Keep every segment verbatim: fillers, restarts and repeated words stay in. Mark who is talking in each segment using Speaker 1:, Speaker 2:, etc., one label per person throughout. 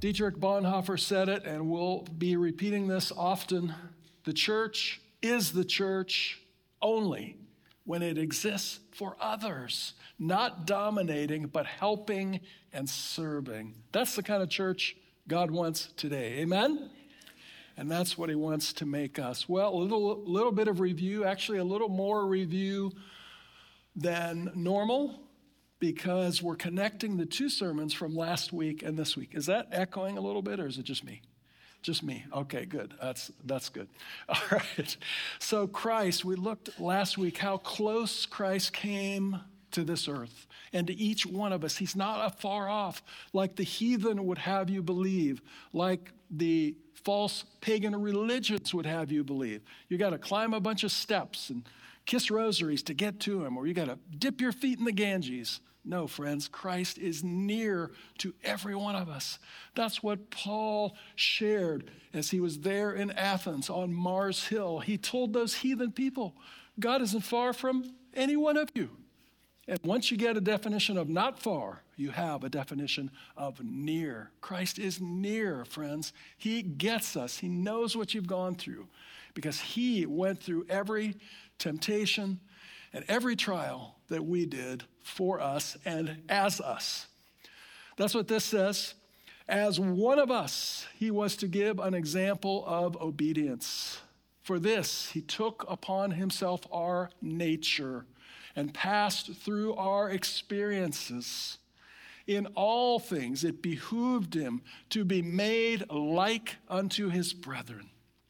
Speaker 1: Dietrich Bonhoeffer said it, and we'll be repeating this often. The church is the church only when it exists for others, not dominating, but helping and serving. That's the kind of church God wants today. Amen? And that's what he wants to make us. Well, a little, little bit of review, actually a little more review than normal, because we're connecting the two sermons from last week and this week. Is that echoing a little bit, or is it just me? Just me. Okay, good. That's that's good. All right. So Christ, we looked last week how close Christ came to this earth and to each one of us. He's not far off, like the heathen would have you believe, like the false pagan religions would have you believe. You got to climb a bunch of steps and kiss rosaries to get to him, or you got to dip your feet in the Ganges. No, friends, Christ is near to every one of us. That's what Paul shared as he was there in Athens on Mars Hill. He told those heathen people, God isn't far from any one of you. And once you get a definition of not far, you have a definition of near. Christ is near, friends. He gets us. He knows what you've gone through because he went through every temptation and every trial that we did for us and as us. That's what this says. As one of us, he was to give an example of obedience. For this, he took upon himself our nature and passed through our experiences. In all things, it behooved him to be made like unto his brethren.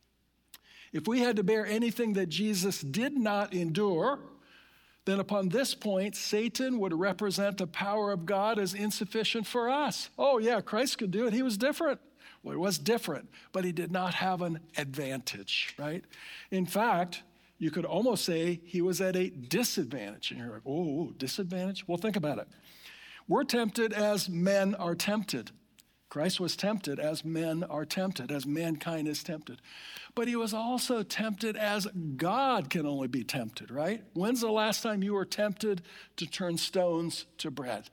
Speaker 1: If we had to bear anything that Jesus did not endure, then upon this point, Satan would represent the power of God as insufficient for us. Oh yeah, Christ could do it. He was different. Well, he was different, but he did not have an advantage, right? In fact, you could almost say he was at a disadvantage. And you're like, oh, disadvantage? Well, think about it. We're tempted as men are tempted. Christ was tempted as men are tempted, as mankind is tempted. But he was also tempted as God can only be tempted, right? When's the last time you were tempted to turn stones to bread?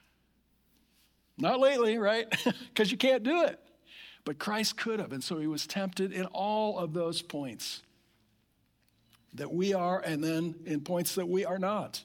Speaker 1: Not lately, right? Because you can't do it. But Christ could have, and so he was tempted in all of those points that we are, and then in points that we are not.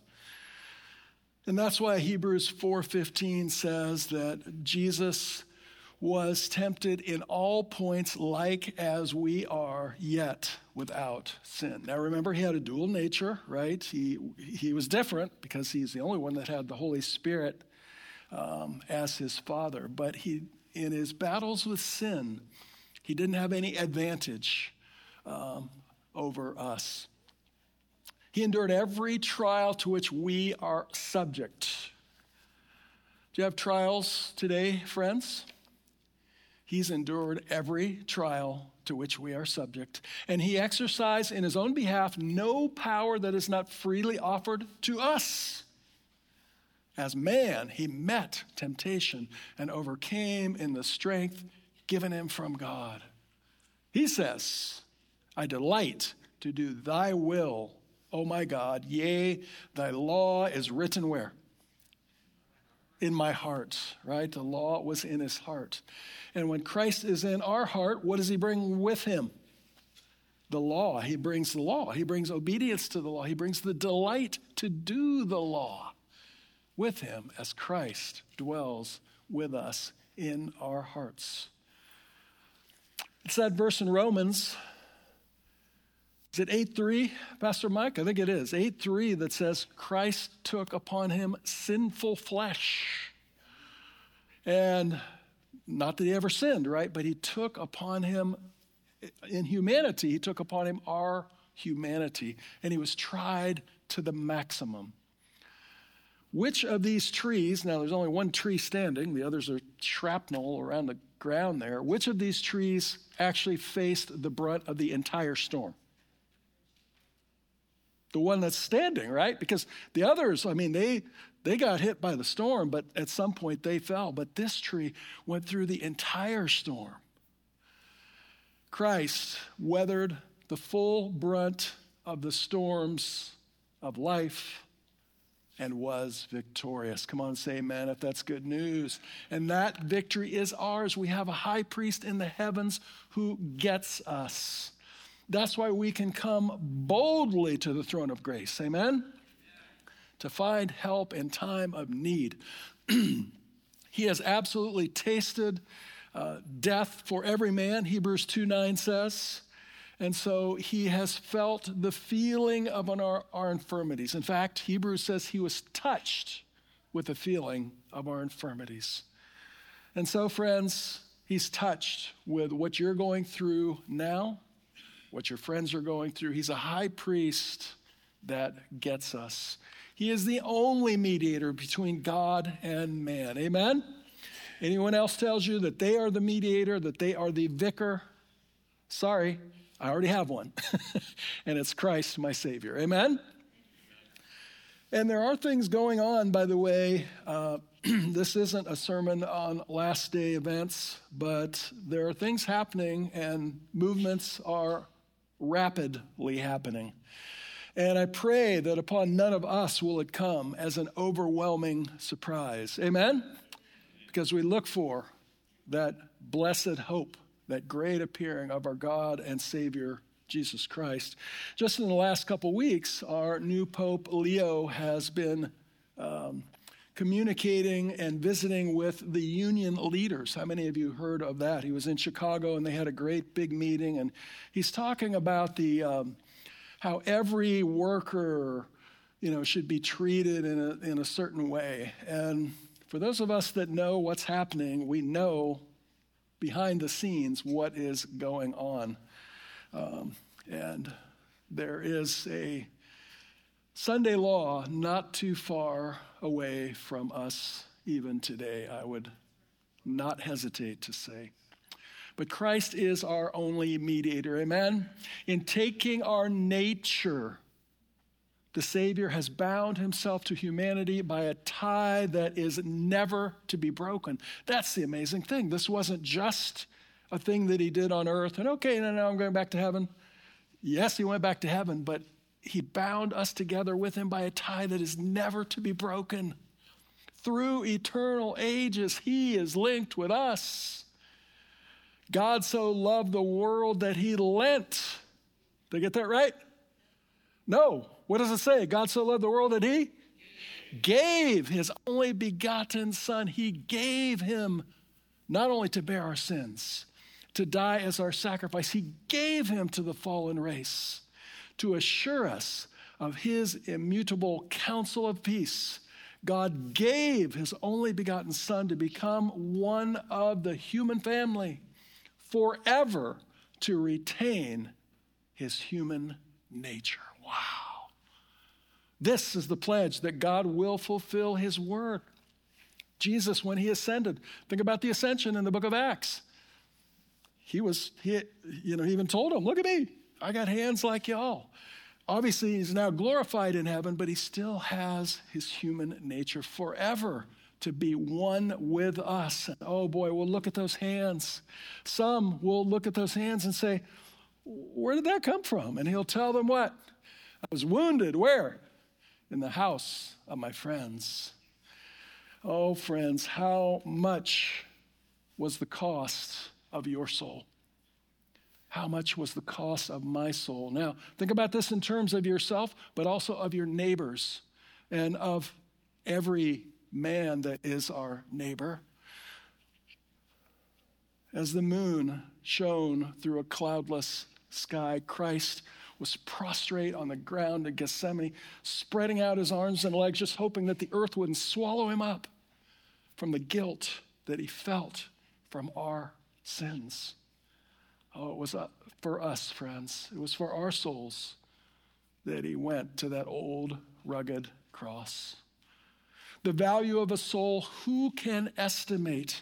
Speaker 1: And that's why Hebrews four fifteen says that Jesus was tempted in all points like as we are, yet without sin. Now remember, he had a dual nature, right? He he was different because he's the only one that had the Holy Spirit um, as his Father. But he, in his battles with sin, he didn't have any advantage um, over us. He endured every trial to which we are subject. Do you have trials today, friends? He's endured every trial to which we are subject. And he exercised in his own behalf no power that is not freely offered to us. As man, he met temptation and overcame in the strength given him from God. He says, I delight to do thy will, O my God, yea, thy law is written where? In my heart, right? The law was in his heart. And when Christ is in our heart, what does he bring with him? The law. He brings the law. He brings obedience to the law. He brings the delight to do the law with him as Christ dwells with us in our hearts. It's that verse in Romans. Is it eight three, Pastor Mike? I think it is. eight three that says, Christ took upon him sinful flesh. And not that he ever sinned, right? But he took upon him, in humanity, he took upon him our humanity. And he was tried to the maximum. Which of these trees, now there's only one tree standing, the others are shrapnel around the ground there. Which of these trees actually faced the brunt of the entire storm? The one that's standing, right? Because the others, I mean, they they got hit by the storm, but at some point they fell. But this tree went through the entire storm. Christ weathered the full brunt of the storms of life and was victorious. Come on, say amen if that's good news. And that victory is ours. We have a high priest in the heavens who gets us. That's why we can come boldly to the throne of grace. Amen? Yeah. To find help in time of need. He has absolutely tasted uh, death for every man, Hebrews two nine says. And so he has felt the feeling of our, our infirmities. In fact, Hebrews says he was touched with the feeling of our infirmities. And so, friends, he's touched with what you're going through now, what your friends are going through. He's a high priest that gets us. He is the only mediator between God and man. Amen? Anyone else tells you that they are the mediator, that they are the vicar? Sorry. I already have one, and it's Christ, my Savior. Amen? And there are things going on, by the way. Uh, this isn't a sermon on last day events, but there are things happening, and movements are rapidly happening. And I pray that upon none of us will it come as an overwhelming surprise. Amen? Because we look for that blessed hope, that great appearing of our God and Savior, Jesus Christ. Just in the last couple weeks, our new Pope Leo has been um, communicating and visiting with the union leaders. How many of you heard of that? He was in Chicago, and they had a great big meeting, and he's talking about the um, how every worker, you know, should be treated in a, in a certain way. And for those of us that know what's happening, we know behind the scenes what is going on. Um, and there is a Sunday law not too far away from us even today, I would not hesitate to say. But Christ is our only mediator, amen? In taking our nature, the Savior has bound himself to humanity by a tie that is never to be broken. That's the amazing thing. This wasn't just a thing that he did on earth, and okay, now, now I'm going back to heaven. Yes, he went back to heaven, but he bound us together with him by a tie that is never to be broken. Through eternal ages, he is linked with us. God so loved the world that he lent. Did I get that right? No. What does it say? God so loved the world that he gave his only begotten Son. He gave him not only to bear our sins, to die as our sacrifice. He gave him to the fallen race to assure us of his immutable counsel of peace. God gave his only begotten Son to become one of the human family forever, to retain his human nature. Wow. This is the pledge that God will fulfill his word. Jesus, when he ascended, think about the ascension in the book of Acts. He was, he, you know, he even told them, look at me, I got hands like y'all. Obviously, he's now glorified in heaven, but he still has his human nature forever to be one with us. And oh boy, we'll look at those hands. Some will look at those hands and say, where did that come from? And he'll tell them what? I was wounded. Where? In the house of my friends. Oh, friends, how much was the cost of your soul? How much was the cost of my soul? Now, think about this in terms of yourself, but also of your neighbors and of every man that is our neighbor. As the moon shone through a cloudless sky, Christ was prostrate on the ground in Gethsemane, spreading out his arms and legs, just hoping that the earth wouldn't swallow him up from the guilt that he felt from our sins. Oh, it was for us, friends. It was for our souls that he went to that old, rugged cross. The value of a soul, who can estimate?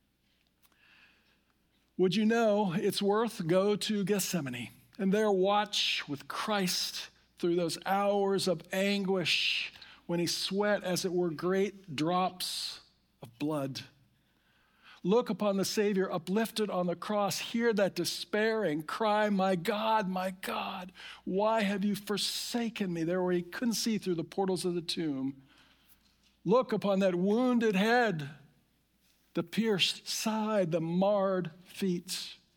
Speaker 1: Would you know its worth? Go to Gethsemane and there watch with Christ through those hours of anguish when he sweat, as it were, great drops of blood. Look upon the Savior uplifted on the cross. Hear that despairing cry, my God, my God, why have you forsaken me? There where he couldn't see through the portals of the tomb. Look upon that wounded head, the pierced side, the marred feet.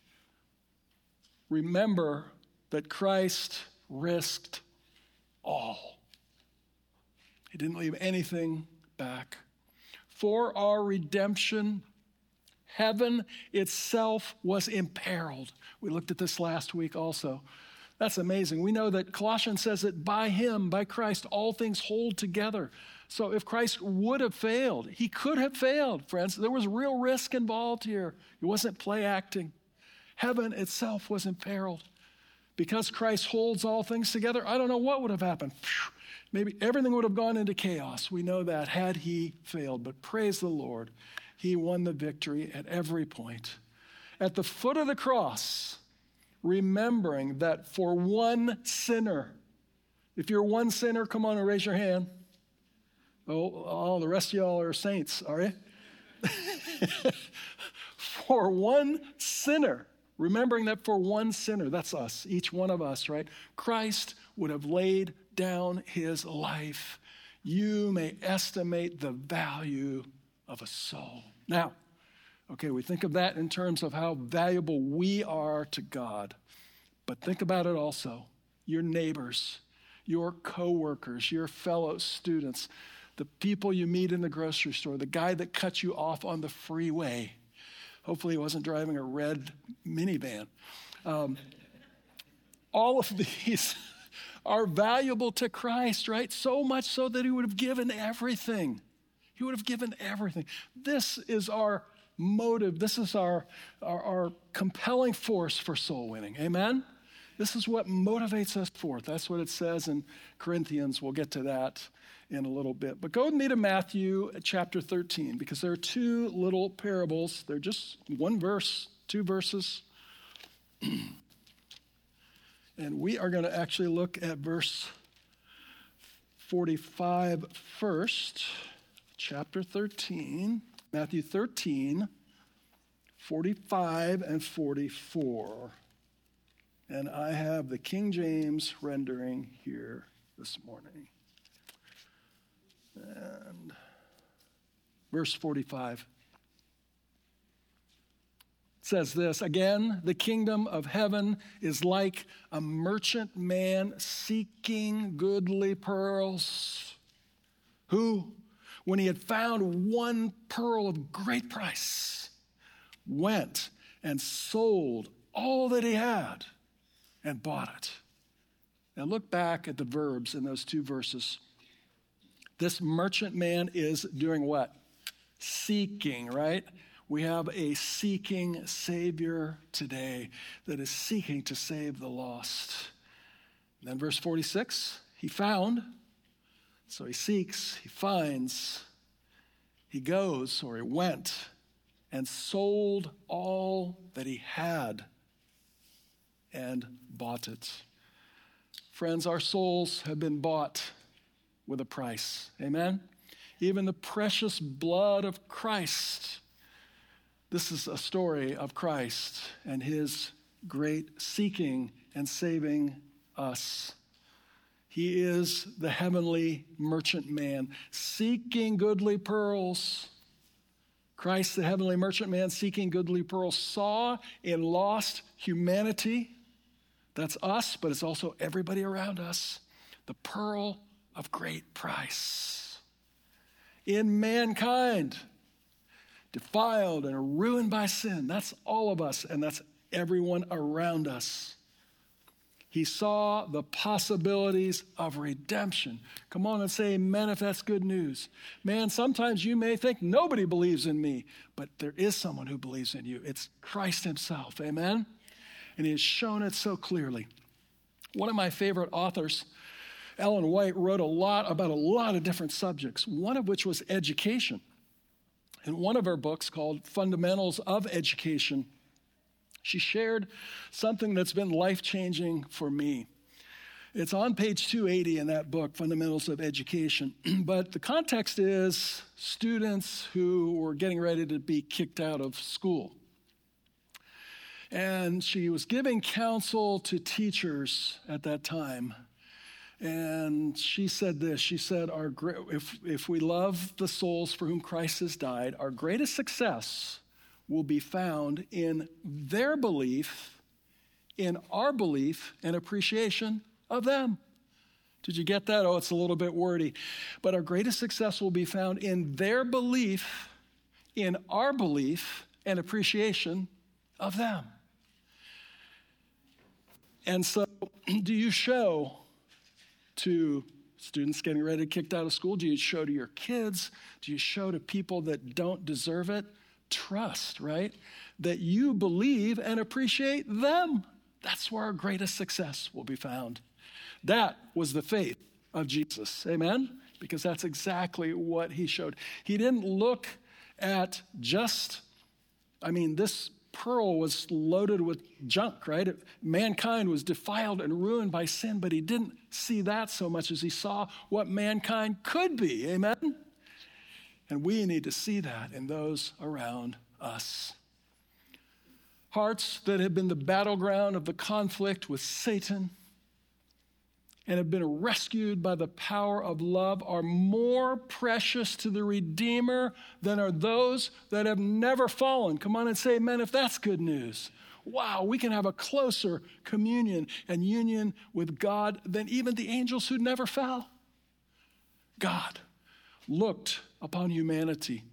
Speaker 1: Remember that Christ risked all. He didn't leave anything back. For our redemption, heaven itself was imperiled. We looked at this last week also. That's amazing. We know that Colossians says that by him, by Christ, all things hold together. So if Christ would have failed, he could have failed, friends. There was real risk involved here. It wasn't play acting. Heaven itself was imperiled. Because Christ holds all things together, I don't know what would have happened. Maybe everything would have gone into chaos. We know that had he failed. But praise the Lord, he won the victory at every point. At the foot of the cross, remembering that for one sinner, if you're one sinner, come on and raise your hand. Oh, oh the rest of y'all are saints, are you? For one sinner, remembering that for one sinner, that's us, each one of us, right? Christ would have laid down his life. You may estimate the value of a soul. Now, okay, we think of that in terms of how valuable we are to God. But think about it also. Your neighbors, your coworkers, your fellow students, the people you meet in the grocery store, the guy that cut you off on the freeway. Hopefully he wasn't driving a red minivan. Um, all of these are valuable to Christ, right? So much so that he would have given everything. He would have given everything. This is our motive. This is our, our, our compelling force for soul winning. Amen? This is what motivates us forth. That's what it says in Corinthians. We'll get to that in a little bit. But go with me to Matthew chapter thirteen, because there are two little parables. They're just one verse, two verses. And we are going to actually look at verse forty-five first, chapter thirteen, Matthew thirteen, forty-five and forty-four. And I have the King James rendering here this morning. And verse forty-five. It says this, again, the kingdom of heaven is like a merchant man seeking goodly pearls, who, when he had found one pearl of great price, went and sold all that he had and bought it. Now look back at the verbs in those two verses. This merchant man is doing what? Seeking, right? We have a seeking Savior today that is seeking to save the lost. And then verse forty-six, he found, so he seeks, he finds, he goes, or he went, and sold all that he had and bought it. Friends, our souls have been bought with a price. Amen? Even the precious blood of Christ. This is a story of Christ and his great seeking and saving us. He is the heavenly merchant man, seeking goodly pearls. Christ, the heavenly merchant man, seeking goodly pearls, saw in lost humanity, that's us, but it's also everybody around us, the pearl of great price. In mankind, defiled and ruined by sin. That's all of us, and that's everyone around us. He saw the possibilities of redemption. Come on and say amen if that's good news. Man, sometimes you may think nobody believes in me, but there is someone who believes in you. It's Christ himself, amen? And he has shown it so clearly. One of my favorite authors, Ellen White, wrote a lot about a lot of different subjects, one of which was education. In one of her books called Fundamentals of Education, she shared something that's been life-changing for me. It's on page two eighty in that book, Fundamentals of Education. But the context is students who were getting ready to be kicked out of school. And she was giving counsel to teachers at that time. And she said this, she said, "Our gra- if, if we love the souls for whom Christ has died, our greatest success will be found in their belief, in our belief and appreciation of them." Did you get that? Oh, it's a little bit wordy. But our greatest success will be found in their belief, in our belief and appreciation of them. And so, do you show to students getting ready to get kicked out of school? Do you show to your kids? Do you show to people that don't deserve it? Trust, right? That you believe and appreciate them. That's where our greatest success will be found. That was the faith of Jesus, amen? Because that's exactly what he showed. He didn't look at just, I mean, this pearl was loaded with junk, right? It, mankind was defiled and ruined by sin, but he didn't see that so much as he saw what mankind could be, amen? And we need to see that in those around us. Hearts that have been the battleground of the conflict with Satan and have been rescued by the power of love are more precious to the Redeemer than are those that have never fallen. Come on and say amen if that's good news. Wow, we can have a closer communion and union with God than even the angels who never fell. God looked upon humanity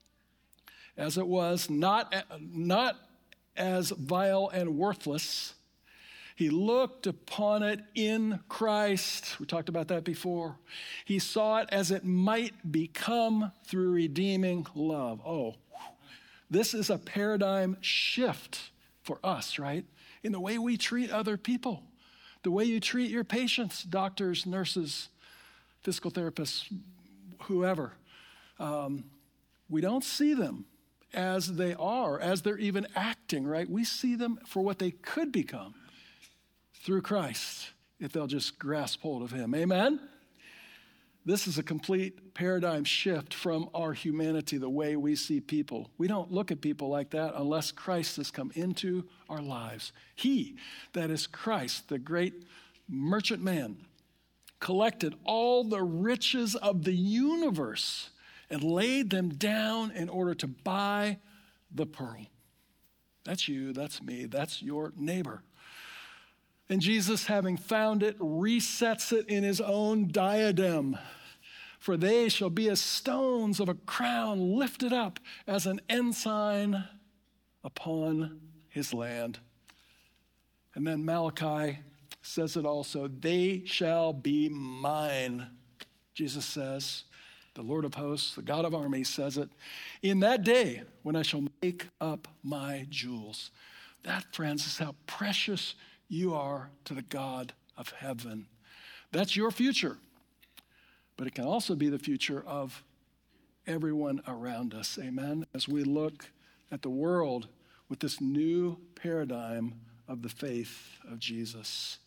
Speaker 1: as it was, not, not as vile and worthless. He looked upon it in Christ. We talked about that before. He saw it as it might become through redeeming love. Oh, this is a paradigm shift for us, right? In the way we treat other people, the way you treat your patients, doctors, nurses, physical therapists, whoever. Um, we don't see them as they are, as they're even acting, right? We see them for what they could become through Christ, if they'll just grasp hold of him. Amen? This is a complete paradigm shift from our humanity, the way we see people. We don't look at people like that unless Christ has come into our lives. He, that is Christ, the great merchant man, collected all the riches of the universe and laid them down in order to buy the pearl. That's you, that's me, that's your neighbor. And Jesus, having found it, resets it in his own diadem. For they shall be as stones of a crown lifted up as an ensign upon his land. And then Malachi says it also, they shall be mine. Jesus says, the Lord of hosts, the God of armies says it, in that day when I shall make up my jewels. That, friends, is how precious you are to the God of heaven. That's your future. But it can also be the future of everyone around us. Amen? As we look at the world with this new paradigm of the faith of Jesus.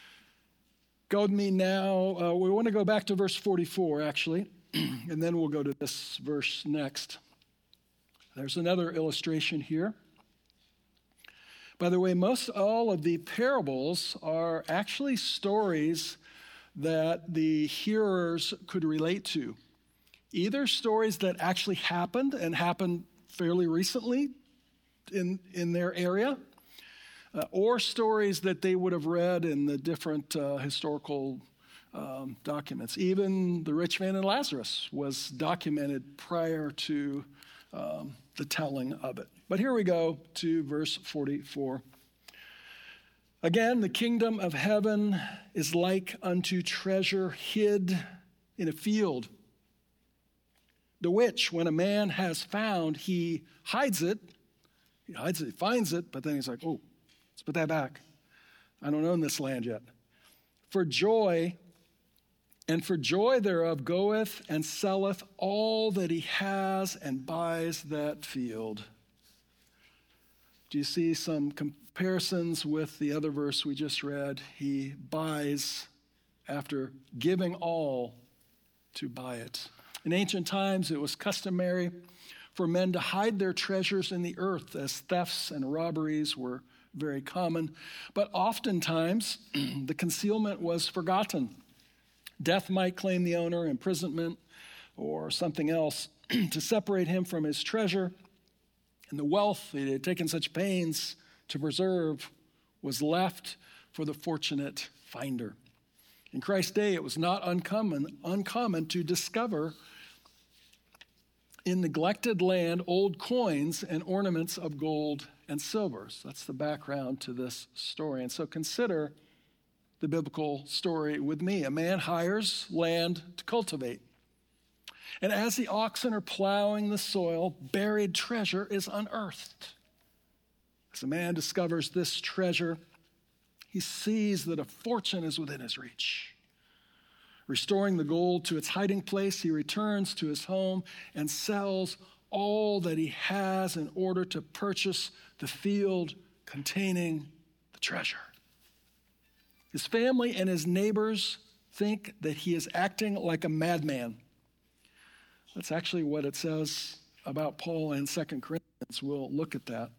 Speaker 1: Go with me now. Uh, we want to go back to verse forty-four, actually, and then we'll go to this verse next. There's another illustration here. By the way, most all of the parables are actually stories that the hearers could relate to. Either stories that actually happened and happened fairly recently in, in their area, uh, or stories that they would have read in the different uh, historical um, documents. Even the rich man and Lazarus was documented prior to um, the telling of it. But here we go to verse forty-four. Again, the kingdom of heaven is like unto treasure hid in a field, the which, when a man has found, he hides it. He hides it, he finds it, but then he's like, oh, let's put that back. I don't own this land yet. For joy, and for joy thereof goeth and selleth all that he has and buys that field. Do you see some comparisons with the other verse we just read? He buys after giving all to buy it. In ancient times, it was customary for men to hide their treasures in the earth, as thefts and robberies were very common. But oftentimes, the concealment was forgotten. Death might claim the owner, imprisonment, or something else to separate him from his treasure. And the wealth he had taken such pains to preserve was left for the fortunate finder. In Christ's day, it was not uncommon, uncommon to discover in neglected land old coins and ornaments of gold and silver. So that's the background to this story. And so consider the biblical story with me. A man hires land to cultivate. And as the oxen are plowing the soil, buried treasure is unearthed. As the man discovers this treasure, he sees that a fortune is within his reach. Restoring the gold to its hiding place, he returns to his home and sells all that he has in order to purchase the field containing the treasure. His family and his neighbors think that he is acting like a madman. That's actually what it says about Paul in Second Corinthians. We'll look at that.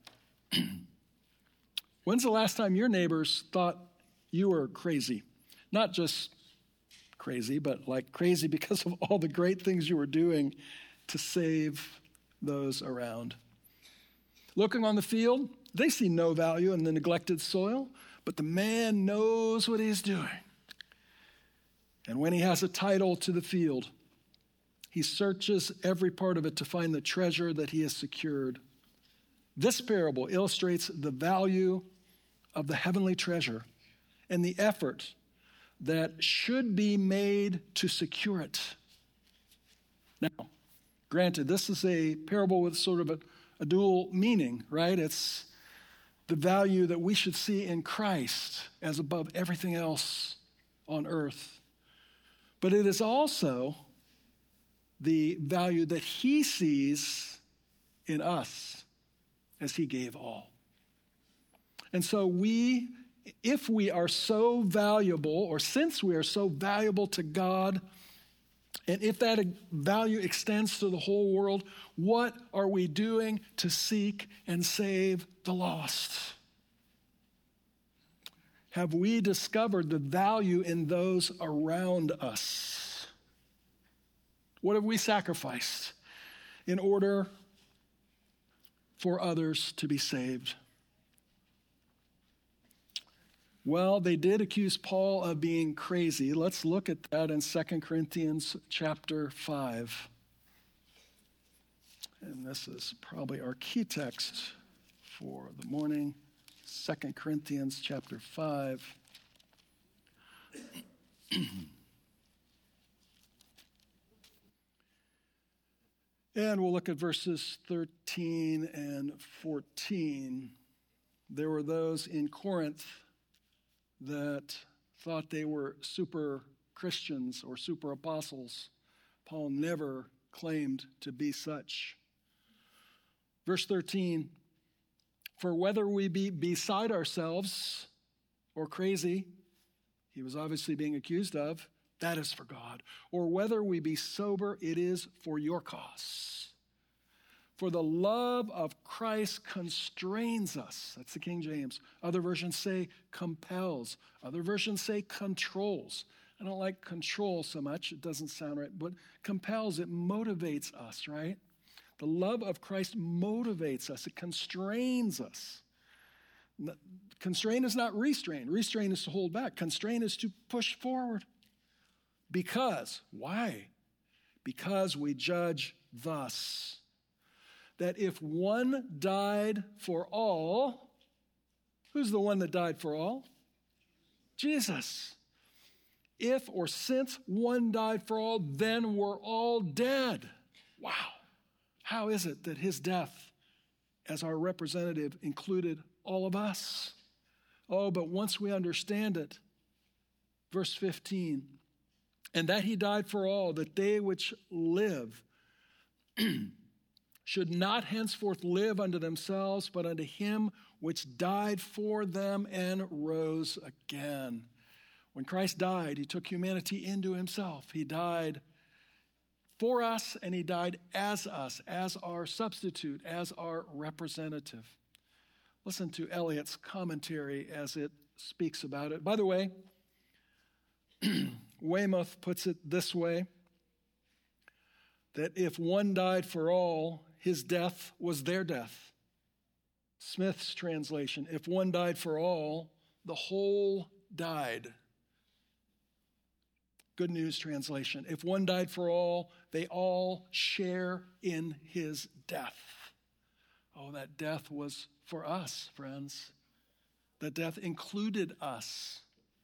Speaker 1: When's the last time your neighbors thought you were crazy? Not just crazy, but like crazy because of all the great things you were doing to save those around. Looking on the field, they see no value in the neglected soil, but the man knows what he's doing. And when he has a title to the field, he searches every part of it to find the treasure that he has secured. This parable illustrates the value of the heavenly treasure and the effort that should be made to secure it. Now, granted, this is a parable with sort of a, a dual meaning, right? It's the value that we should see in Christ as above everything else on earth. But it is also the value that he sees in us as he gave all. And so we, if we are so valuable, or since we are so valuable to God, and if that value extends to the whole world, what are we doing to seek and save the lost? Have we discovered the value in those around us? What have we sacrificed in order for others to be saved? Well, they did accuse Paul of being crazy. Let's look at that in Second Corinthians chapter five. And this is probably our key text for the morning. Second Corinthians chapter five. And we'll look at verses thirteen and fourteen. There were those in Corinth that thought they were super Christians or super apostles. Paul never claimed to be such. Verse thirteen, for whether we be beside ourselves or crazy, he was obviously being accused of, that is for God. Or whether we be sober, it is for your cause. For the love of Christ constrains us. That's the King James. Other versions say compels. Other versions say controls. I don't like control so much. It doesn't sound right. But compels, it motivates us, right? The love of Christ motivates us. It constrains us. Constrain is not restrain. Restrain is to hold back. Constrain is to push forward. Because, why? Because we judge thus, that if one died for all, who's the one that died for all? Jesus. If or since one died for all, then we're all dead. Wow. How is it that his death as our representative included all of us? Oh, but once we understand it, verse fifteen, and that he died for all, that they which live should not henceforth live unto themselves, but unto him which died for them and rose again. When Christ died, he took humanity into himself. He died for us, and he died as us, as our substitute, as our representative. Listen to Eliot's commentary as it speaks about it. By the way, Weymouth puts it this way, that if one died for all, his death was their death. Smith's translation, if one died for all, the whole died. Good News translation, if one died for all, they all share in his death. Oh, that death was for us, friends. That death included us.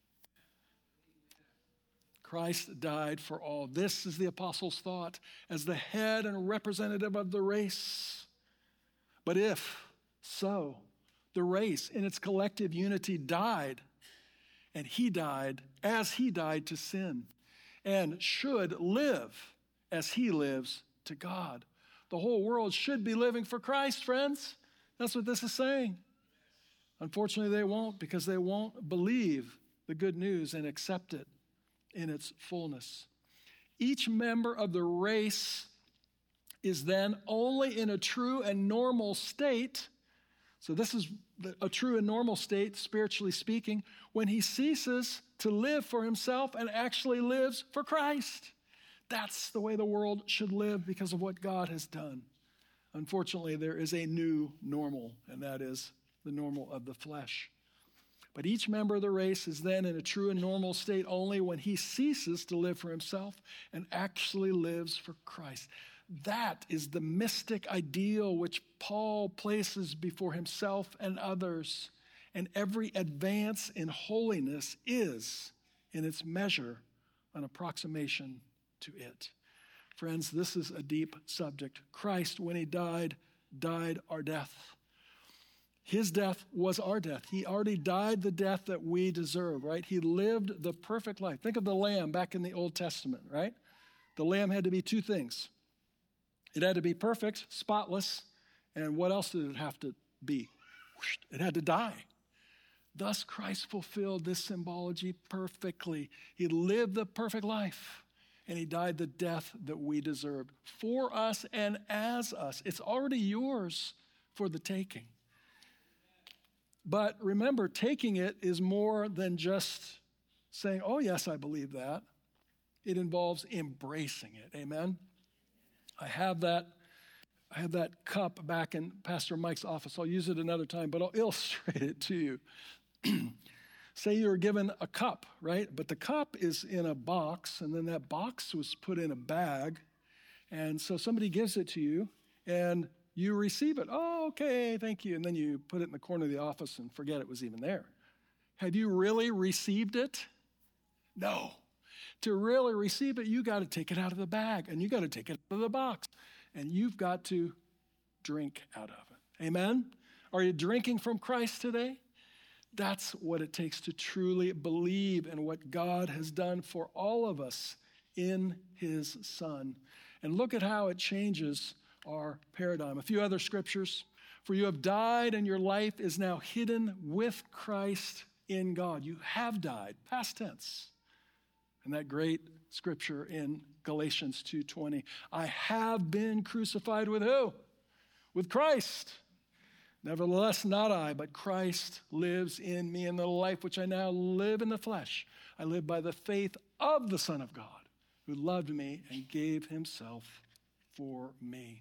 Speaker 1: Christ died for all. This is the apostles' thought as the head and representative of the race. But if so, the race in its collective unity died, and he died as he died to sin, and should live as he lives to God. The whole world should be living for Christ, friends. That's what this is saying. Unfortunately, they won't, because they won't believe the good news and accept it in its fullness. Each member of the race is then only in a true and normal state. So this is a true and normal state, spiritually speaking, when he ceases to live for himself and actually lives for Christ. That's the way the world should live because of what God has done. Unfortunately, there is a new normal, and that is the normal of the flesh. But each member of the race is then in a true and normal state only when he ceases to live for himself and actually lives for Christ. That is the mystic ideal which Paul places before himself and others. And every advance in holiness is, in its measure, an approximation to it. Friends, this is a deep subject. Christ, when he died, died our death. His death was our death. He already died the death that we deserve, right? He lived the perfect life. Think of the lamb back in the Old Testament, right? The lamb had to be two things. It had to be perfect, spotless, and what else did it have to be? It had to die. Thus, Christ fulfilled this symbology perfectly. He lived the perfect life, and he died the death that we deserved for us and as us. It's already yours for the taking. But remember, taking it is more than just saying, oh, yes, I believe that. It involves embracing it. Amen? I have that I have that cup back in Pastor Mike's office. I'll use it another time, but I'll illustrate it to you. Say you were given a cup, right? But the cup is in a box, and then that box was put in a bag. And so somebody gives it to you, and you receive it. Oh, okay, thank you. And then you put it in the corner of the office and forget it was even there. Have you really received it? No. To really receive it, you got to take it out of the bag, and you got to take it out of the box, and you've got to drink out of it. Amen? Are you drinking from Christ today? That's what it takes to truly believe in what God has done for all of us in his Son. And look at how it changes our paradigm. A few other scriptures. For you have died, and your life is now hidden with Christ in God. You have died, past tense. And that great scripture in Galatians two twenty. I have been crucified with who? With Christ. Nevertheless, not I, but Christ lives in me, and the life which I now live in the flesh, I live by the faith of the Son of God, who loved me and gave himself for me.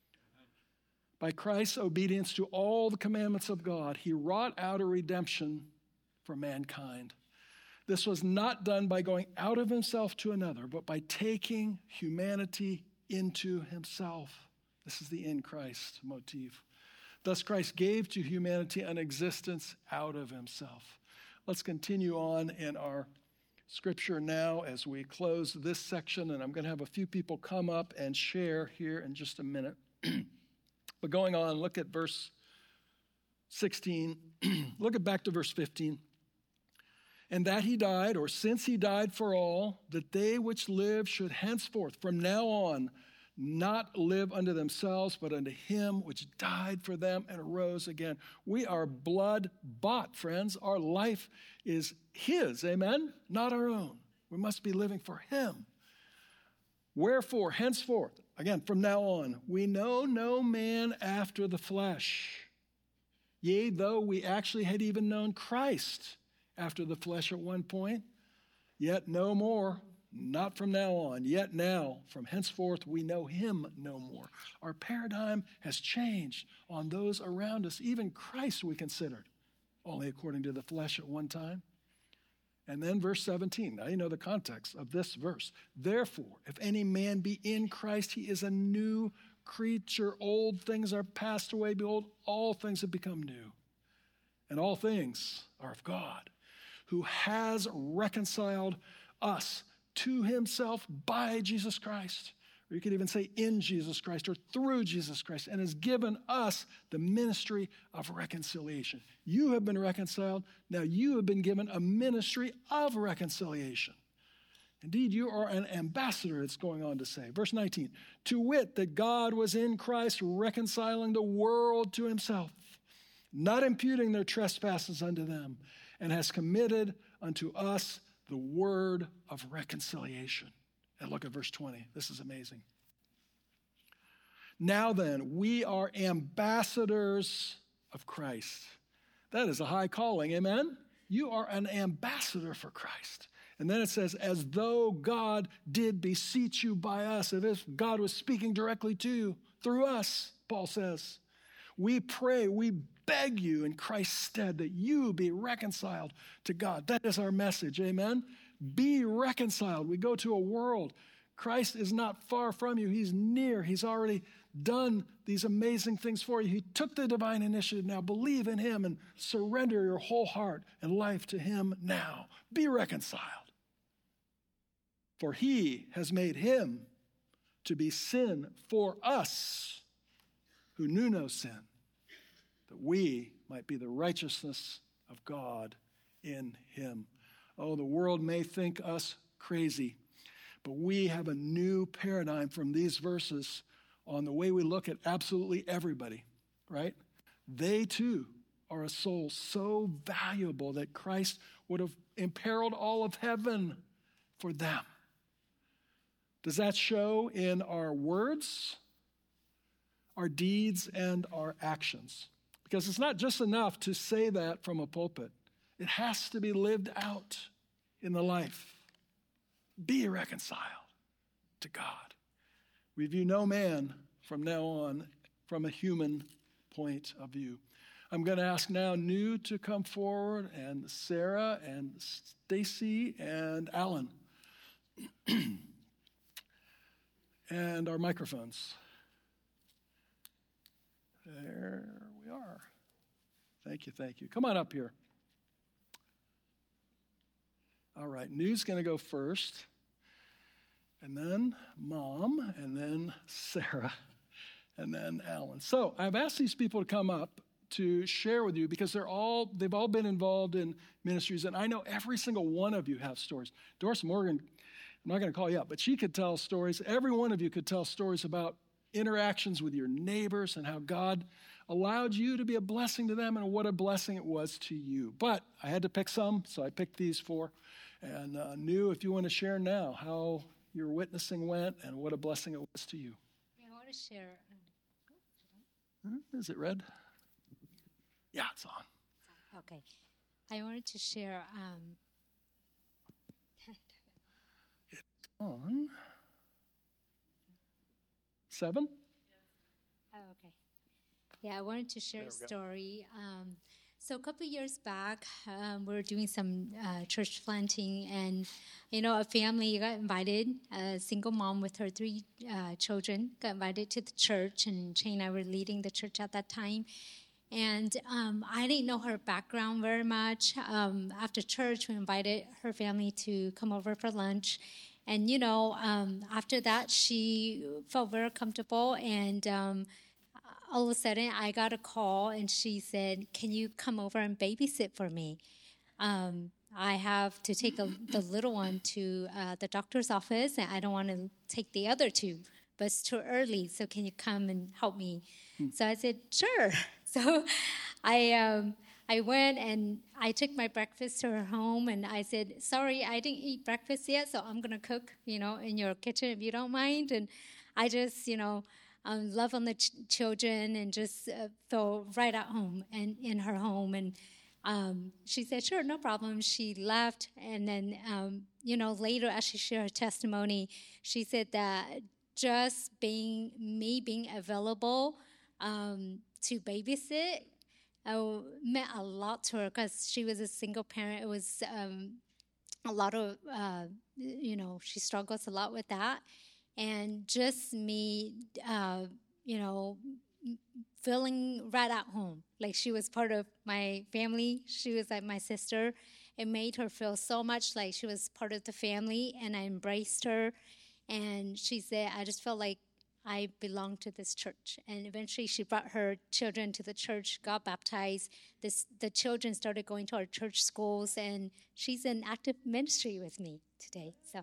Speaker 1: By Christ's obedience to all the commandments of God, he wrought out a redemption for mankind. This was not done by going out of himself to another, but by taking humanity into himself. This is the in Christ motif. Thus Christ gave to humanity an existence out of himself. Let's continue on in our scripture now as we close this section, and I'm going to have a few people come up and share here in just a minute. But going on, look at verse sixteen. Look at back to verse fifteen. And that he died, or since he died for all, that they which live should henceforth, from now on, not live unto themselves, but unto him which died for them and arose again. We are blood bought, friends. Our life is his, amen? Not our own. We must be living for him. Wherefore, henceforth, again, from now on, we know no man after the flesh. Yea, though we actually had even known Christ after the flesh at one point, Yet no more, not from now on. Yet now, from henceforth, we know him no more. Our paradigm has changed on those around us. Even Christ we considered only according to the flesh at one time. And then verse seventeen, now you know the context of this verse. Therefore, if any man be in Christ, he is a new creature. Old things are passed away. Behold, all things have become new. And all things are of God, who has reconciled us to himself by Jesus Christ. Or you could even say in Jesus Christ or through Jesus Christ, and has given us the ministry of reconciliation. You have been reconciled. Now you have been given a ministry of reconciliation. Indeed, you are an ambassador, it's going on to say. Verse nineteen, to wit, that God was in Christ reconciling the world to himself, not imputing their trespasses unto them, and has committed unto us the word of reconciliation. And look at verse twenty. This is amazing. Now then, we are ambassadors of Christ. That is a high calling, amen? You are an ambassador for Christ. And then it says, as though God did beseech you by us, as if God was speaking directly to you through us, Paul says. We pray, we beg you in Christ's stead that you be reconciled to God. That is our message, amen? Be reconciled. We go to a world. Christ is not far from you. He's near. He's already done these amazing things for you. He took the divine initiative. Now believe in him and surrender your whole heart and life to him now. Be reconciled. For he has made him to be sin for us who knew no sin, that we might be the righteousness of God in him. Oh, the world may think us crazy, but we have a new paradigm from these verses on the way we look at absolutely everybody, right? They too are a soul so valuable that Christ would have imperiled all of heaven for them. Does that show in our words, our deeds, and our actions? Because it's not just enough to say that from a pulpit. It has to be lived out in the life. Be reconciled to God. We view no man from now on from a human point of view. I'm going to ask now New to come forward, and Sarah and Stacy and Alan. And our microphones. There we are. Thank you, thank you. Come on up here. All right, New's going to go first, and then Mom, and then Sarah, and then Alan. So I've asked these people to come up to share with you because they're all, they've all been involved in ministries, and I know every single one of you have stories. Doris Morgan, I'm not going to call you up, but she could tell stories. Every one of you could tell stories about interactions with your neighbors and how God allowed you to be a blessing to them and what a blessing it was to you. But I had to pick some, so I picked these four. And uh, New, if you want to share now how your witnessing went and what a blessing it was to you.
Speaker 2: I want to share.
Speaker 1: Is it red? Yeah, it's on.
Speaker 2: Okay. I wanted to share. Um,
Speaker 1: it's on. Seven?
Speaker 2: Oh, okay. Yeah, I wanted to share a story. Um, so a couple of years back, um, we were doing some uh, church planting, and, you know, a family got invited, a single mom with her three uh, children, got invited to the church, and Shane and I were leading the church at that time. And um, I didn't know her background very much. Um, after church, we invited her family to come over for lunch. And, you know, um, after that, she felt very comfortable. And um, all of a sudden, I got a call, and she said, can you come over and babysit for me? Um, I have to take a, the little one to uh, the doctor's office, and I don't want to take the other two. But it's too early, so can you come and help me? Hmm. So I said, sure. So I um, I went and I took my breakfast to her home, and I said, sorry, I didn't eat breakfast yet, so I'm going to cook, you know, in your kitchen if you don't mind. And I just, you know, um, love on the ch- children and just uh, feel right at home and in her home. And Um, she said, sure, no problem. She left. And then, um, you know, later as she shared her testimony, she said that just being, me being available um, to babysit uh, meant a lot to her because she was a single parent. It was um, a lot of, uh, you know, she struggles a lot with that. And just me, uh, you know, feeling right at home, like she was part of my family. She was like my sister. It made her feel so much like she was part of the family, and I embraced her. And she said, I just felt like I belonged to this church. And eventually she brought her children to the church, got baptized. This, the children started going to our church schools, and she's in active ministry with me today. So.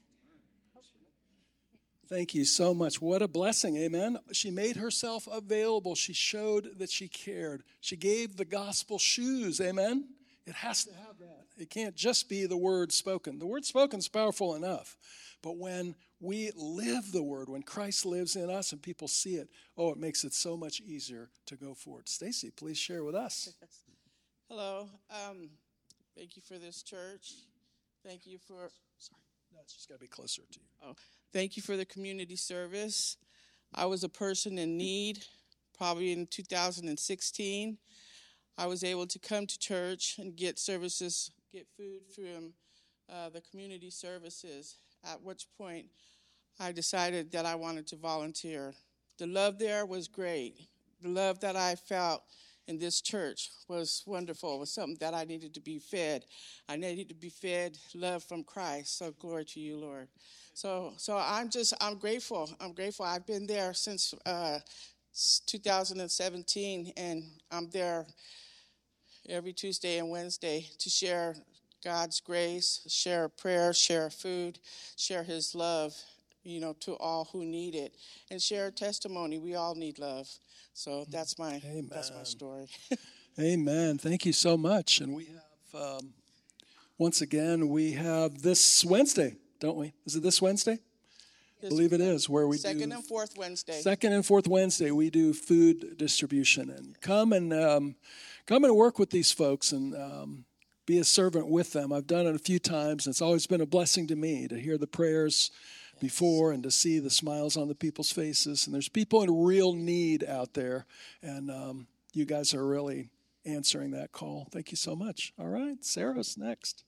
Speaker 1: Thank you so much. What a blessing, amen. She made herself available. She showed that she cared. She gave the gospel shoes, amen. It has to have that. It can't just be the word spoken. The word spoken is powerful enough. But when we live the word, when Christ lives in us and people see it, oh, it makes it so much easier to go forward. Stacy, please share with us.
Speaker 3: Hello. Um, thank you for this church. Thank you for...
Speaker 1: Sorry. No, it's just got to be closer to you.
Speaker 3: Oh, thank you for the community service. I was a person in need, probably in two thousand sixteen. I was able to come to church and get services, get food from uh, the community services, at which point I decided that I wanted to volunteer. The love there was great. The love that I felt in this church was wonderful. It was something that I needed to be fed. I needed to be fed love from Christ. So glory to you, Lord. So so I'm just, I'm grateful. I'm grateful. I've been there since uh, two thousand seventeen, and I'm there every Tuesday and Wednesday to share God's grace, share prayer, share food, share his love, you know, to all who need it, and share testimony. We all need love. So that's my Amen. That's my story.
Speaker 1: Amen. Thank you so much. And we have, um, once again, we have this Wednesday, don't we? Is it this Wednesday? I believe it is, where we
Speaker 3: second
Speaker 1: do...
Speaker 3: and fourth Wednesday.
Speaker 1: Second and fourth Wednesday, we do food distribution. And come and um, come and work with these folks and um, be a servant with them. I've done it a few times, and it's always been a blessing to me to hear the prayers before and to see the smiles on the people's faces. And there's people in real need out there, and um, you guys are really answering that call. Thank you so much. All right, Sarah's next.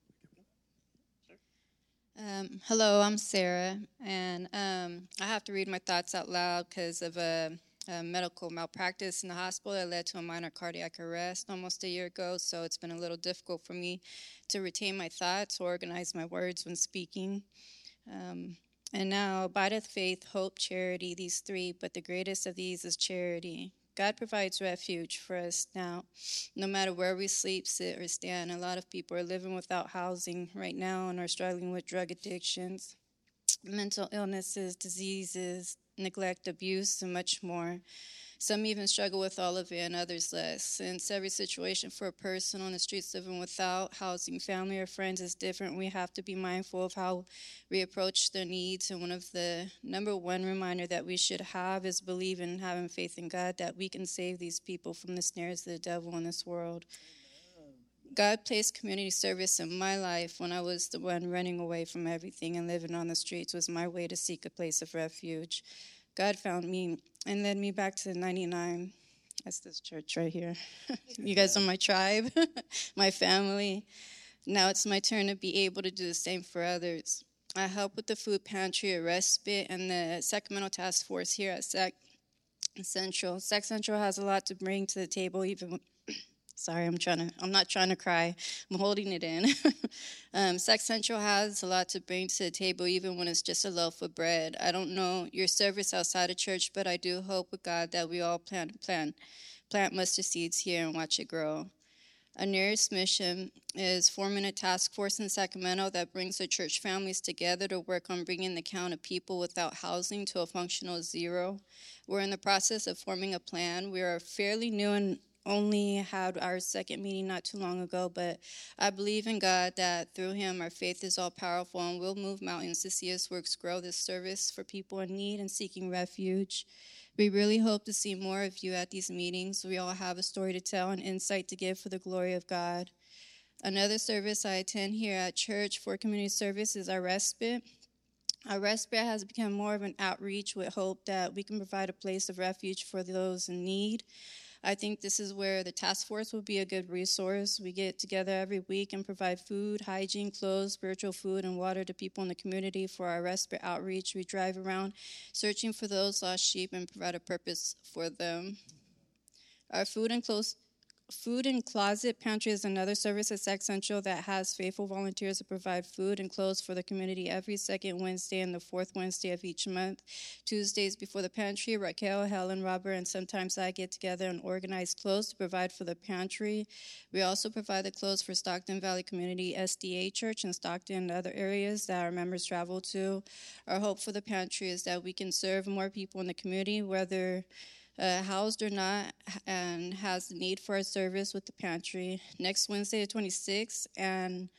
Speaker 4: Um, hello, I'm Sarah, and um, I have to read my thoughts out loud because of a, a medical malpractice in the hospital that led to a minor cardiac arrest almost a year ago, so it's been a little difficult for me to retain my thoughts, organize my words when speaking. Um, and now, abideth faith, hope, charity, these three, but the greatest of these is charity. God provides refuge for us now, no matter where we sleep, sit, or stand. A lot of people are living without housing right now and are struggling with drug addictions, mental illnesses, diseases, neglect, abuse, and much more. Some even struggle with all of it and others less. Since every situation for a person on the streets living without housing, family, or friends is different, we have to be mindful of how we approach their needs. And one of the number one reminder that we should have is believing and having faith in God that we can save these people from the snares of the devil in this world. God placed community service in my life when I was the one running away from everything, and living on the streets was my way to seek a place of refuge. God found me and led me back to ninety-nine. That's this church right here. You guys are my tribe, my family. Now it's my turn to be able to do the same for others. I help with the food pantry, a respite, and the Sacramento Task Force here at Sac Central. Sac Central has a lot to bring to the table, even when, sorry, I'm trying to, I'm not trying to cry. I'm holding it in. um, Sac Central has a lot to bring to the table, even when it's just a loaf of bread. I don't know your service outside of church, but I do hope with God that we all plant, plant, plant mustard seeds here and watch it grow. Our nearest mission is forming a task force in Sacramento that brings the church families together to work on bringing the count of people without housing to a functional zero. We're in the process of forming a plan. We are fairly new in only had our second meeting not too long ago, but I believe in God that through him our faith is all powerful and will move mountains to see us works grow this service for people in need and seeking refuge. We really hope to see more of you at these meetings. We all have a story to tell and insight to give for the glory of God. Another service I attend here at church for community service is our respite. Our respite has become more of an outreach with hope that we can provide a place of refuge for those in need. I think this is where the task force will be a good resource. We get together every week and provide food, hygiene, clothes, spiritual food, and water to people in the community for our respite outreach. We drive around searching for those lost sheep and provide a purpose for them. Our food and clothes Food and Closet Pantry is another service at Sac Central that has faithful volunteers to provide food and clothes for the community every second Wednesday and the fourth Wednesday of each month. Tuesdays before the pantry, Raquel, Helen, Robert, and sometimes I get together and organize clothes to provide for the pantry. We also provide the clothes for Stockton Valley Community S D A Church in Stockton and other areas that our members travel to. Our hope for the pantry is that we can serve more people in the community, whether Uh, housed or not, and has the need for our service with the pantry. Next Wednesday, the twenty-sixth, and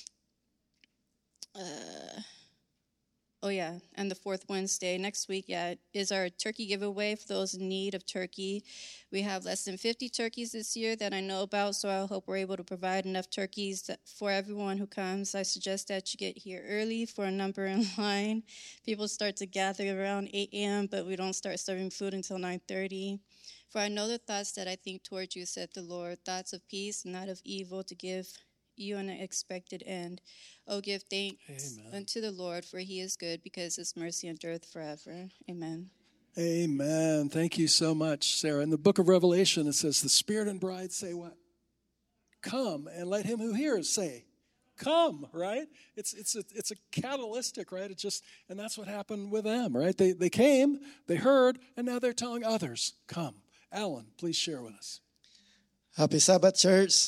Speaker 4: uh, oh yeah, and the fourth Wednesday next week, yeah, is our turkey giveaway for those in need of turkey. We have less than fifty turkeys this year that I know about, so I hope we're able to provide enough turkeys that for everyone who comes. I suggest that you get here early for a number in line. People start to gather around eight a.m., but we don't start serving food until nine thirty. For I know the thoughts that I think toward you, said the Lord, thoughts of peace, not of evil, to give you an expected end. Oh, give thanks Amen. Unto the Lord, for he is good, because his mercy endureth forever. Amen.
Speaker 1: Amen. Thank you so much, Sarah. In the book of Revelation, it says, the Spirit and bride say what? Come, and let him who hears say, come, right? It's it's a, it's a catalytic, right? It just, and that's what happened with them, right? They, they came, they heard, and now they're telling others, come. Alan, please share with us.
Speaker 5: Happy Sabbath, church.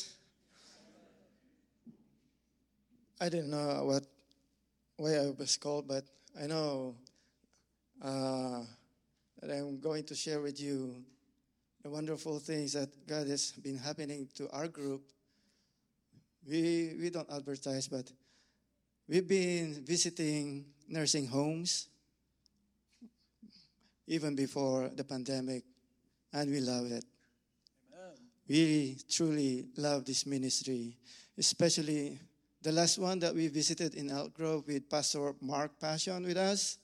Speaker 5: I didn't know what way I was called, but I know uh, that I'm going to share with you the wonderful things that God has been happening to our group. We we don't advertise, but we've been visiting nursing homes even before the pandemic, and we love it. Amen. We truly love this ministry, especially the last one that we visited in Elk Grove with Pastor Mark Passion with us.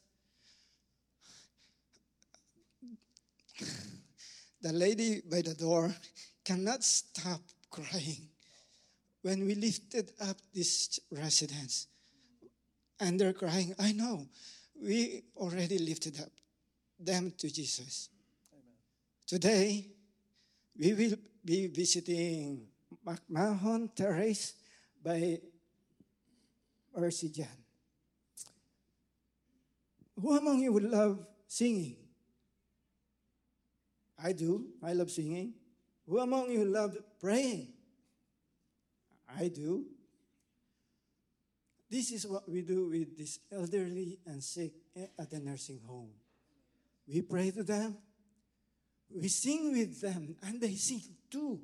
Speaker 5: The lady by the door cannot stop crying when we lifted up this residence. And they're crying. I know. We already lifted up them to Jesus. Amen. Today, we will be visiting McMahon Terrace by Mercy Jan. Who among you would love singing? I do. I love singing. Who among you love praying? I do. This is what we do with this elderly and sick at the nursing home. We pray to them. We sing with them, and they sing too.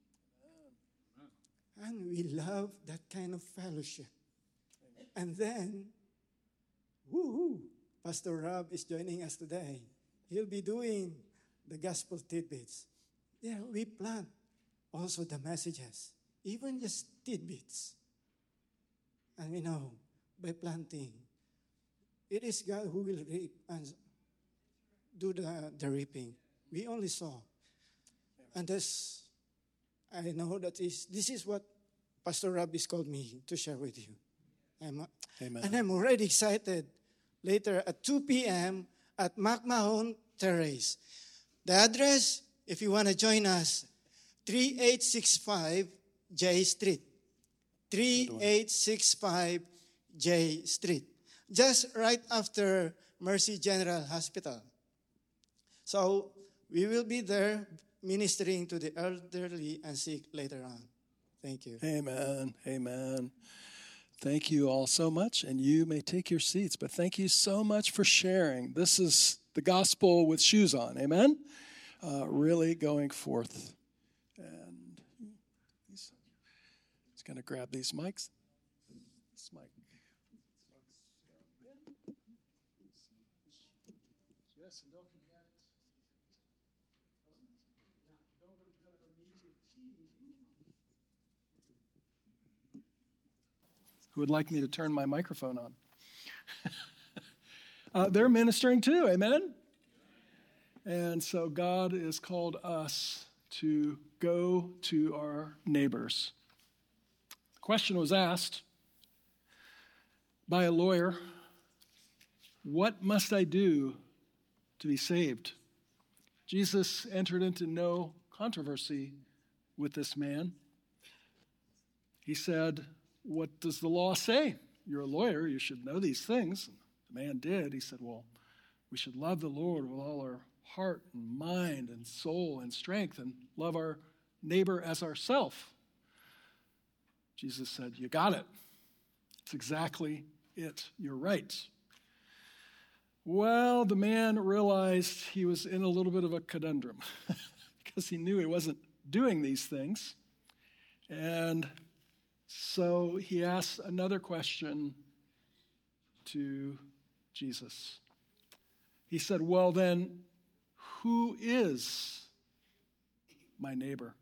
Speaker 5: And we love that kind of fellowship. And then, woo-hoo, Pastor Rob is joining us today. He'll be doing the gospel tidbits. Yeah, we plant also the messages, even just tidbits. And we know, by planting, it is God who will reap and do the, the reaping. We only saw. And this, I know that is, this is what Pastor Rob has called me to share with you. I'm, Amen. And I'm already excited later at two p.m. at McMahon Terrace. The address, if you want to join us, thirty-eight sixty-five J Street. thirty-eight sixty-five J Street. Just right after Mercy General Hospital. So we will be there ministering to the elderly and sick later on. Thank you.
Speaker 1: Amen. Amen. Thank you all so much, and you may take your seats, but thank you so much for sharing. This is the gospel with shoes on, amen? Uh, really going forth And he's, he's going to grab these mics. This mic. Yes, and don't forget. Who would like me to turn my microphone on? uh, they're ministering too, amen? And so God has called us to go to our neighbors. The question was asked by a lawyer, what must I do to be saved? Jesus entered into no controversy with this man. He said, what does the law say? You're a lawyer, you should know these things. The man did. He said, well, we should love the Lord with all our heart and mind and soul and strength and love our neighbor as ourself. Jesus said, you got it. It's exactly it. You're right. Well, the man realized he was in a little bit of a conundrum because he knew he wasn't doing these things. And so he asked another question to Jesus. He said, well, then, who is my neighbor?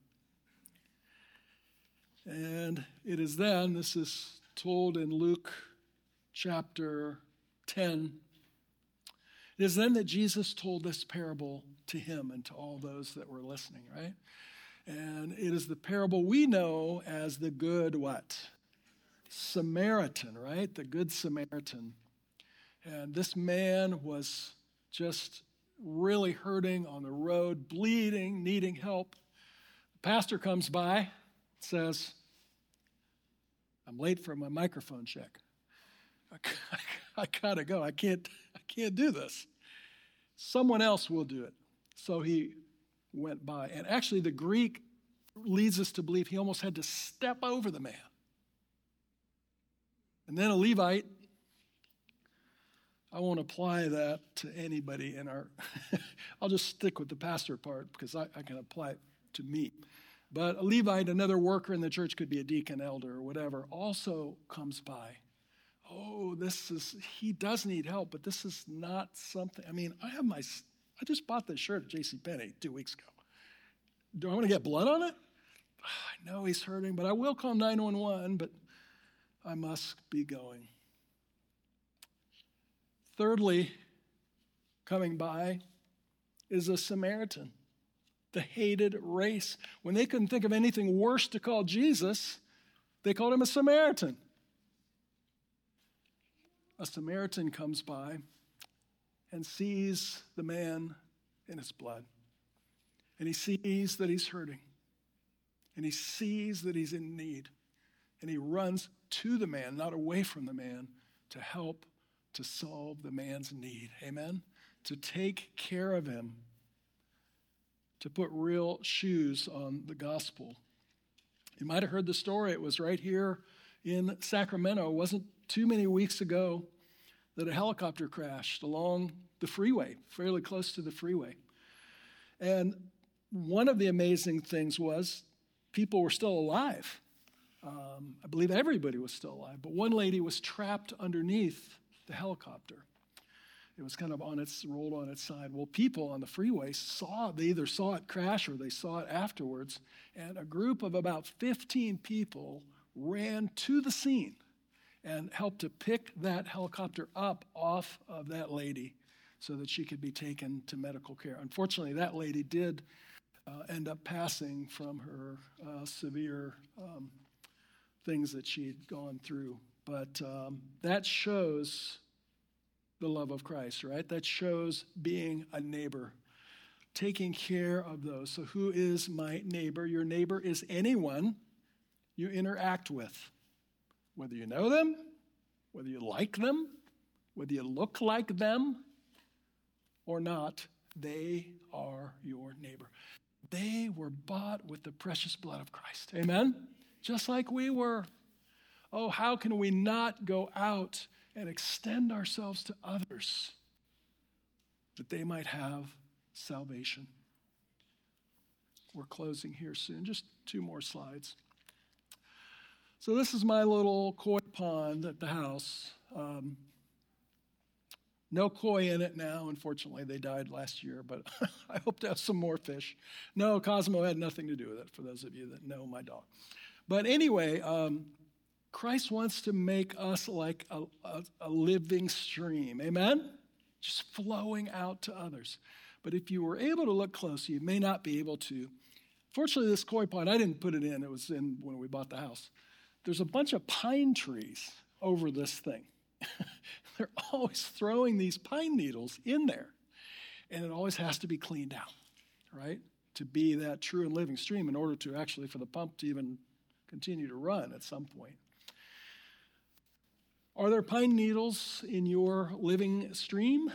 Speaker 1: And it is then, this is told in Luke chapter ten, it is then that Jesus told this parable to him and to all those that were listening, right? And it is the parable we know as the good what? Samaritan, right? The good Samaritan. And this man was just really hurting on the road, bleeding, needing help. The pastor comes by, says, I'm late for my microphone check. I, I, I gotta go. I can't, I can't do this. Someone else will do it. So he went by. And actually the Greek leads us to believe he almost had to step over the man. And then a Levite, I won't apply that to anybody in our, I'll just stick with the pastor part because I, I can apply it to me. But a Levite, another worker in the church, could be a deacon, elder, or whatever, also comes by. Oh, this is, he does need help, but this is not something, I mean, I have my, I just bought this shirt at JCPenney two weeks ago. Do I want to get blood on it? I know he's hurting, but I will call nine one one, but I must be going. Thirdly, coming by is a Samaritan, the hated race. When they couldn't think of anything worse to call Jesus, they called him a Samaritan. A Samaritan comes by and sees the man in his blood. And he sees that he's hurting. And he sees that he's in need. And he runs to the man, not away from the man, to help to solve the man's need. Amen? To take care of him. To put real shoes on the gospel. You might have heard the story. It was right here in Sacramento. It wasn't too many weeks ago that a helicopter crashed along the freeway, fairly close to the freeway. And one of the amazing things was people were still alive. Um, I believe everybody was still alive, but one lady was trapped underneath the helicopter. It was kind of on its, rolled on its side. Well, people on the freeway saw, they either saw it crash or they saw it afterwards, and a group of about fifteen people ran to the scene and helped to pick that helicopter up off of that lady so that she could be taken to medical care. Unfortunately, that lady did uh, end up passing from her uh, severe um, things that she'd gone through. But um, that shows the love of Christ, right? That shows being a neighbor, taking care of those. So who is my neighbor? Your neighbor is anyone you interact with, whether you know them, whether you like them, whether you look like them or not, they are your neighbor. They were bought with the precious blood of Christ. Amen? Just like we were. Oh, how can we not go out and extend ourselves to others that they might have salvation? we're closing here soon. Just two more slides. So this is my little koi pond at the house. Um, no koi in it now. Unfortunately, they died last year, but I hope to have some more fish. No, Cosmo had nothing to do with it, for those of you that know my dog. But anyway, um, Christ wants to make us like a, a, a living stream. Amen? Just flowing out to others. But if you were able to look close, you may not be able to. Fortunately, this koi pond, I didn't put it in. It was in when we bought the house. There's a bunch of pine trees over this thing. They're always throwing these pine needles in there. And it always has to be cleaned out, right? To be that true and living stream in order to actually, for the pump to even continue to run at some point. Are there pine needles in your living stream?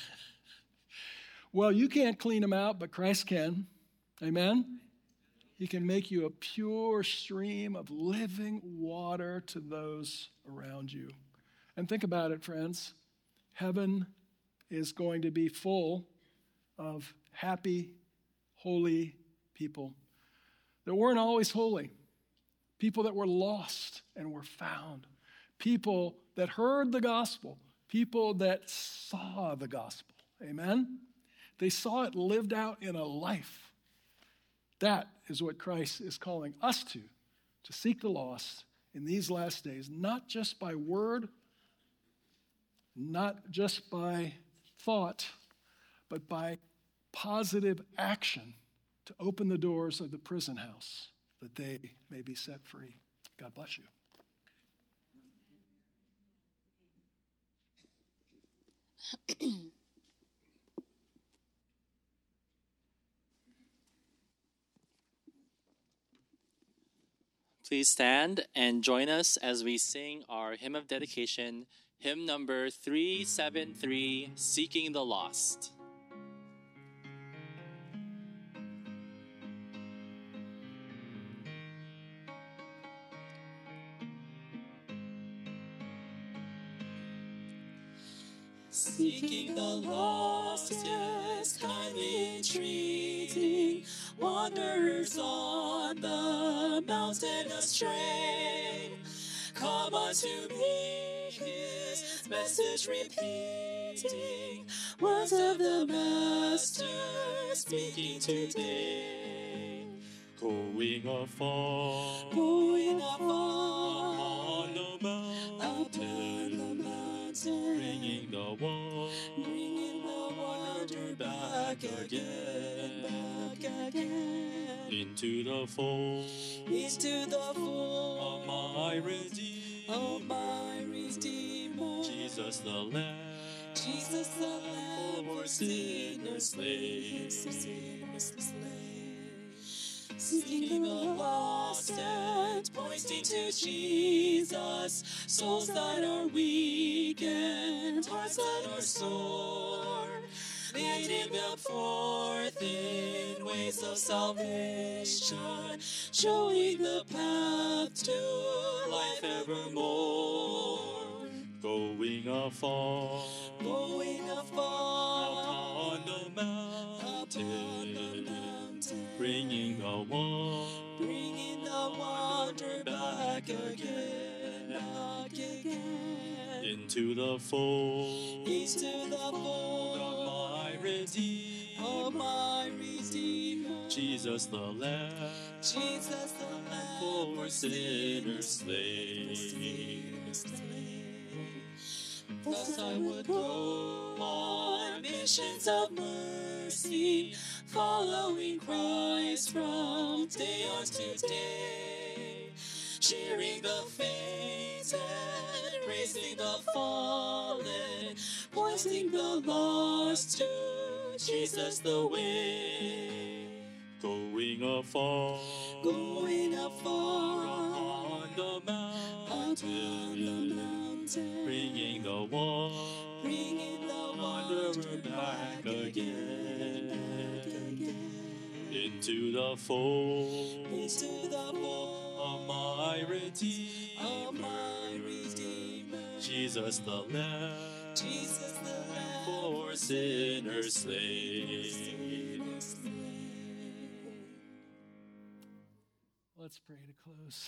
Speaker 1: Well, you can't clean them out, but Christ can. Amen? He can make you a pure stream of living water to those around you. And think about it, friends. Heaven is going to be full of happy, holy people that weren't always holy. People that were lost and were found. People that heard the gospel. People that saw the gospel. Amen? They saw it lived out in a life. That is what Christ is calling us to, to seek the lost in these last days, not just by word, not just by thought, but by positive action to open the doors of the prison house that they may be set free. God bless you.
Speaker 6: Please stand and join us as we sing our hymn of dedication, hymn number three seventy-three, Seeking the Lost.
Speaker 7: Seeking the lost, yes, kindly entreating wanderers on the mountain astray. Come unto me, his message repeating, words of the Master speaking today.
Speaker 8: Going afar,
Speaker 7: Going afar,
Speaker 8: upon the mountain,
Speaker 7: upon the mountain,
Speaker 8: bringing the one,
Speaker 7: bringing the wanderer back again, back again,
Speaker 8: into the fold
Speaker 7: into the
Speaker 8: of
Speaker 7: fold
Speaker 8: my Redeemer,
Speaker 7: of my Redeemer,
Speaker 8: Jesus the Lamb,
Speaker 7: Jesus the Lamb,
Speaker 8: for sinners slain.
Speaker 7: sinners slain. Seeking the lost and pointing to Jesus, souls that are weak and hearts that are sore, leading them forth in ways of salvation, showing the path to life evermore.
Speaker 8: Going afar,
Speaker 7: Going afar
Speaker 8: upon the mountain,
Speaker 7: upon the mountain,
Speaker 8: bringing the one,
Speaker 7: bringing the wanderer back again, back again,
Speaker 8: into the fold
Speaker 7: into the
Speaker 8: of
Speaker 7: fold
Speaker 8: my Redeemer,
Speaker 7: of my Redeemer,
Speaker 8: Jesus the Lamb,
Speaker 7: Jesus the Lamb,
Speaker 8: for sinners slain.
Speaker 7: sinners slain. Thus I would go on missions of mercy, following Christ from day unto day, cheering the faint and raising the fallen, pointing the lost to Jesus the way.
Speaker 8: Going afar,
Speaker 7: Going afar
Speaker 8: on the
Speaker 7: upon the
Speaker 8: mountain,
Speaker 7: mountain,
Speaker 8: bringing the one,
Speaker 7: bringing the wanderer back again, back again,
Speaker 8: into the fold
Speaker 7: into the
Speaker 8: of
Speaker 7: fold
Speaker 8: my Redeemer,
Speaker 7: of my Redeemer,
Speaker 8: Jesus the Lamb,
Speaker 7: Jesus the Lamb,
Speaker 8: for sinners slain.
Speaker 7: sinners slain.
Speaker 1: Let's pray to close.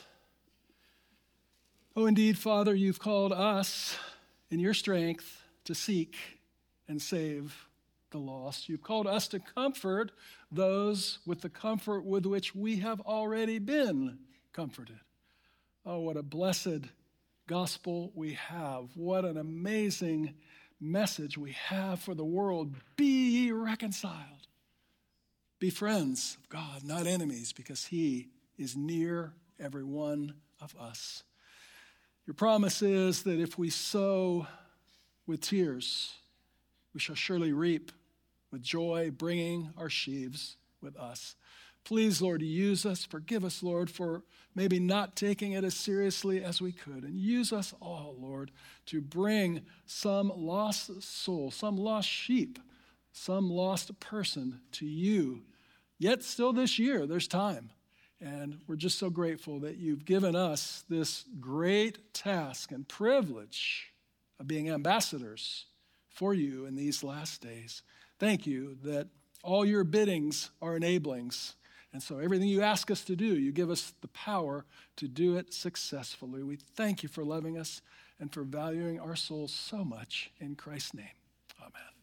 Speaker 1: Oh, indeed, Father, you've called us in your strength to seek and save the lost. You've called us to comfort those with the comfort with which we have already been comforted. Oh, what a blessed gospel we have. What an amazing message we have for the world. Be ye reconciled. Be friends of God, not enemies, because he is near every one of us. Your promise is that if we sow with tears, we shall surely reap with joy, bringing our sheaves with us. Please, Lord, use us. Forgive us, Lord, for maybe not taking it as seriously as we could. And use us all, Lord, to bring some lost soul, some lost sheep, some lost person to you. Yet still this year, there's time. And we're just so grateful that you've given us this great task and privilege of being ambassadors for you in these last days. Thank you that all your biddings are enablings. And so everything you ask us to do, you give us the power to do it successfully. We thank you for loving us and for valuing our souls so much. In Christ's name, amen.